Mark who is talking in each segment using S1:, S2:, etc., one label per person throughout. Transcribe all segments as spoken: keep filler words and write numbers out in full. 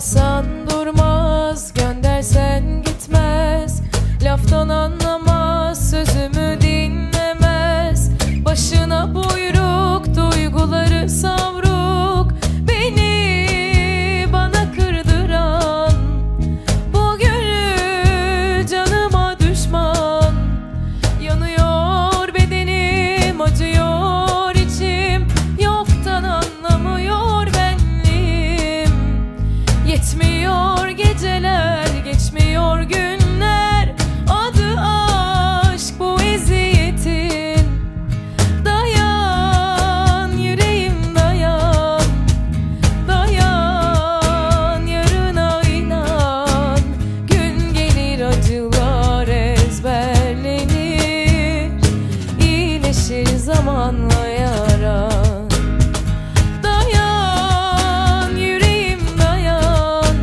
S1: Çağırmasan durmaz, göndersen gitmez. Laftan anlamaz, sözümü dinlemez. Başına buyruk, duyguları savruk. Beni bana kırdıran bu gönül canıma düşman. Yanıyor bedenim, acıyor içim. Yoktan anlamıyor benliğim. Yetmiyor geceler, geçmiyor günler. Adı aşk bu eziyetin. Dayan yüreğim dayan, dayan yarına inan. Gün gelir acılar ezberlenir, iyileşir zamanla yaran. Dayan yüreğim dayan,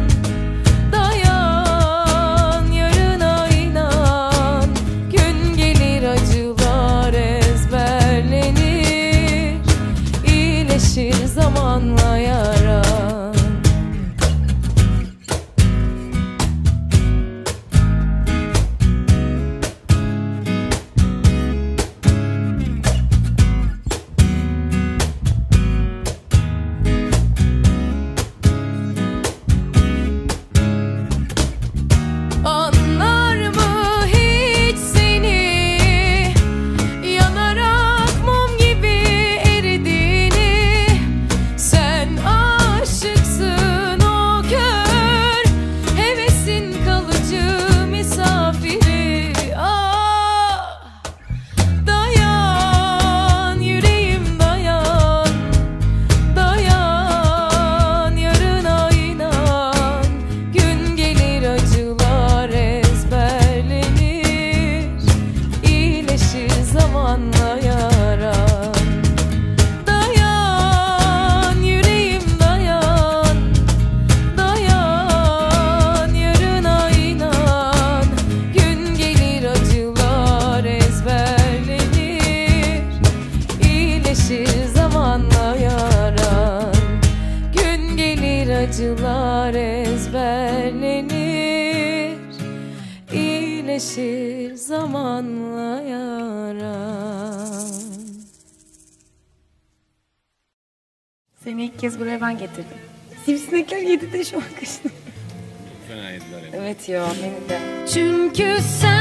S1: dayan yarına inan. Gün gelir acılar ezberlenir, iyileşir zamanla yaran. Anlar mı hiç seni, yanarak mum gibi eridiğini? Sen aşıksın o kör, hevesin kalıcı misafiri. Ah, dayan yüreğim dayan, dayan yarına inan. Gün gelir acılar ezberlenir, iyileşir zamanla yaran. Dayan yüreğim dayan, dayan yarına inan. Gün gelir acılar ezberlenir, iyileşir zamanla yaran. Gün gelir acılar ezberlenir, iyileşir zamanla yaran.
S2: Seni ilk kez buraya ben getirdim. Sivrisinekler yedi de şu an kaçtı.
S3: Fena yediler ya.
S2: Evet ya, beni de.
S1: Çünkü sen